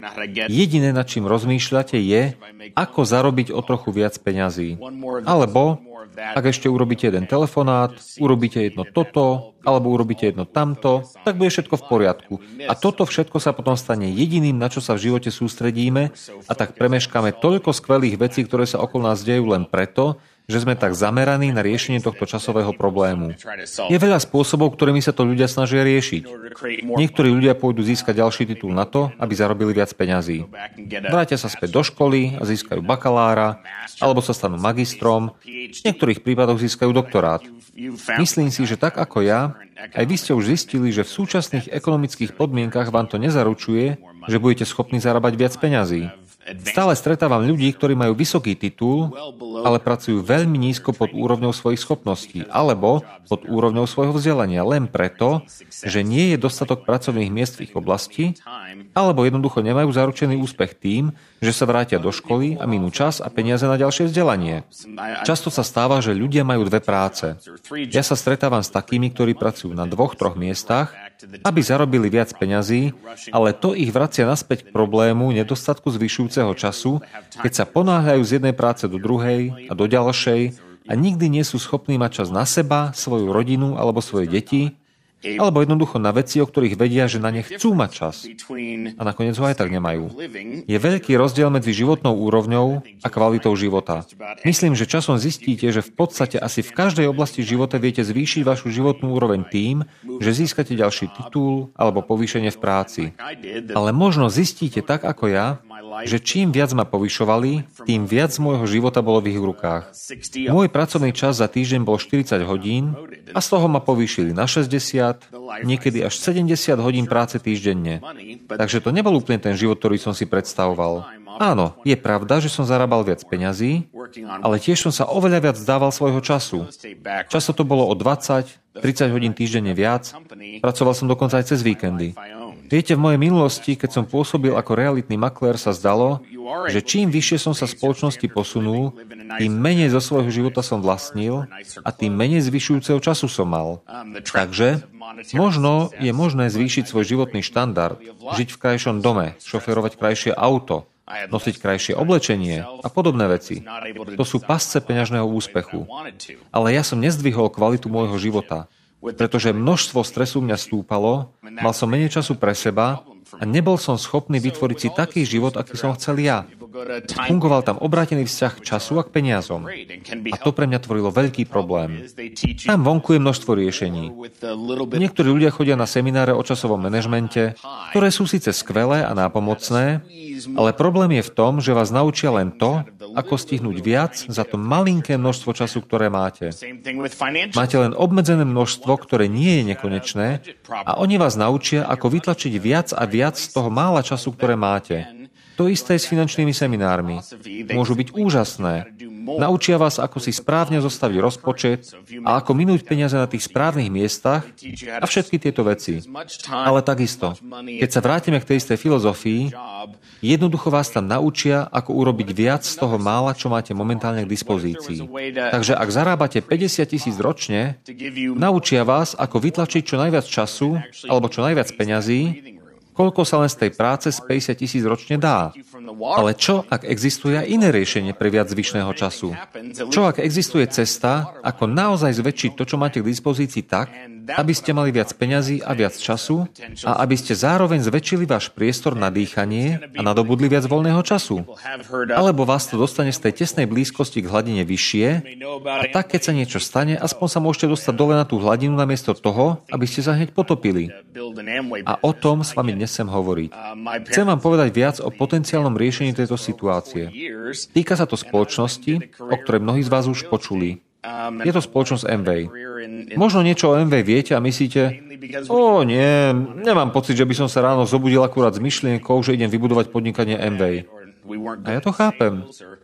Jediné, nad čím rozmýšľate, je, ako zarobiť o trochu viac peňazí. Alebo, ak ešte urobíte jeden telefonát, urobíte jedno toto, alebo urobíte jedno tamto, tak bude všetko v poriadku. A toto všetko sa potom stane jediným, na čo sa v živote sústredíme, a tak premeškáme toľko skvelých vecí, ktoré sa okolo nás dejú len preto, že sme tak zameraní na riešenie tohto časového problému. Je veľa spôsobov, ktorými sa to ľudia snažia riešiť. Niektorí ľudia pôjdu získať ďalší titul na to, aby zarobili viac peňazí. Vrátia sa späť do školy a získajú bakalára, alebo sa stanú magistrom, v niektorých prípadoch získajú doktorát. Myslím si, že tak ako ja, aj vy ste už zistili, že v súčasných ekonomických podmienkach vám to nezaručuje, že budete schopní zarábať viac peňazí. Stále stretávam ľudí, ktorí majú vysoký titul, ale pracujú veľmi nízko pod úrovňou svojich schopností alebo pod úrovňou svojho vzdelania len preto, že nie je dostatok pracovných miest v ich oblasti, alebo jednoducho nemajú zaručený úspech tým, že sa vrátia do školy a minú čas a peniaze na ďalšie vzdelanie. Často sa stáva, že ľudia majú dve práce. Ja sa stretávam s takými, ktorí pracujú na 2-3 miestach, aby zarobili viac peňazí, ale to ich vracia naspäť k problému nedostatku zvyšujúceho času, keď sa ponáhľajú z jednej práce do druhej a do ďalšej a nikdy nie sú schopní mať čas na seba, svoju rodinu alebo svoje deti, alebo jednoducho na veci, o ktorých vedia, že na ne chcú mať čas. A nakoniec ho aj tak nemajú. Je veľký rozdiel medzi životnou úrovňou a kvalitou života. Myslím, že časom zistíte, že v podstate asi v každej oblasti života viete zvýšiť vašu životnú úroveň tým, že získate ďalší titul alebo povýšenie v práci. Ale možno zistíte tak ako ja, že čím viac ma povyšovali, tým viac môjho života bolo v ich rukách. Môj pracovný čas za týždeň bol 40 hodín a z toho ma povýšili na 60, niekedy až 70 hodín práce týždenne. Takže to nebol úplne ten život, ktorý som si predstavoval. Áno, je pravda, že som zarábal viac peňazí, ale tiež som sa oveľa viac zdával svojho času. Často to bolo o 20-30 hodín týždenne viac, pracoval som dokonca aj cez víkendy. Viete, v mojej minulosti, keď som pôsobil ako realitný maklér, sa zdalo, že čím vyššie som sa v spoločnosti posunul, tým menej zo svojho života som vlastnil a tým menej zvyšujúceho času som mal. Takže možno je možné zvýšiť svoj životný štandard, žiť v krajšom dome, šoférovať krajšie auto, nosiť krajšie oblečenie a podobné veci. To sú pasce peňažného úspechu. Ale ja som nezdvihol kvalitu môjho života. Pretože množstvo stresu mňa stúpalo, mal som menej času pre seba a nebol som schopný vytvoriť si taký život, aký som chcel ja. Fungoval tam obrátený vzťah k času a k peniazom. A to pre mňa tvorilo veľký problém. Tam vonku je množstvo riešení. Niektorí ľudia chodia na semináre o časovom manažmente, ktoré sú síce skvelé a nápomocné, ale problém je v tom, že vás naučia len to, ako stihnúť viac za to malinké množstvo času, ktoré máte. Máte len obmedzené množstvo, ktoré nie je nekonečné a oni vás naučia, ako vytlačiť viac a viac z toho mála času, ktoré máte. To isté s finančnými seminármi. Môžu byť úžasné. Naučia vás, ako si správne zostaviť rozpočet a ako minúť peniaze na tých správnych miestach a všetky tieto veci. Ale takisto, keď sa vrátime k tej istej filozofii, jednoducho vás tam naučia, ako urobiť viac z toho mála, čo máte momentálne k dispozícii. Takže ak zarábate 50 000 ročne, naučia vás, ako vytlačiť čo najviac času alebo čo najviac peňazí, koľko sa len z tej práce z 50 000 ročne dá. Ale čo, ak existuje aj iné riešenie pre viac zvyšného času? Čo, ak existuje cesta, ako naozaj zväčšiť to, čo máte k dispozícii tak, aby ste mali viac peňazí a viac času a aby ste zároveň zväčšili váš priestor na dýchanie a nadobudli viac voľného času? Alebo vás to dostane z tej tesnej blízkosti k hladine vyššie a tak, keď sa niečo stane, aspoň sa môžete dostať dole na tú hladinu namiesto toho, aby ste sa hneď potopili. A o tom s vami dnes chcem hovoriť. Chcem vám povedať viac o potenciálnom riešení tejto situácie. Týka sa to spoločnosti, o ktorej mnohí z vás už počuli. Je to spoločnosť Amway. Možno niečo o Amway viete a myslíte, nemám pocit, že by som sa ráno zobudil akurát s myšlienkou, že idem vybudovať podnikanie Amway. A ja to chápem.